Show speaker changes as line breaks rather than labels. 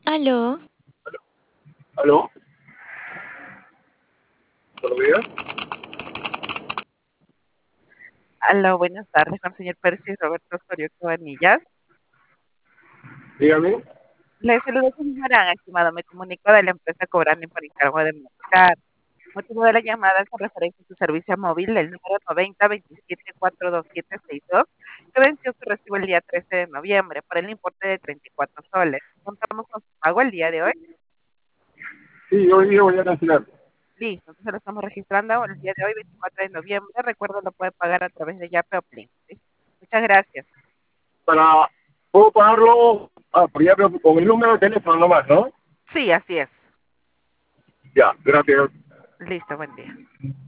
Aló,
¿Aló? ¿Buenos días?
Aló, buenas tardes con el señor Percy Roberto Osorio Cabanillas.
Dígame.
Le saludo con Marán, estimado. Me comunico de la empresa Cobrani por encargo de Movistar. Motivo de la llamada es con referencia a su servicio móvil, el número 9027422762, que venció su recibo el día 13 de noviembre por el importe de 34 soles. Contamos con su pago el día de hoy.
Sí, hoy día voy a cancelar.
Listo, entonces lo estamos registrando el día de hoy, 24 de noviembre. Recuerdo, lo puede pagar a través de Yape o Plin. ¿Sí? Muchas gracias.
Para, puedo pagarlo, por ejemplo, con el número de teléfono nomás, ¿no?
Sí, así es.
Ya, gracias.
Listo, buen día.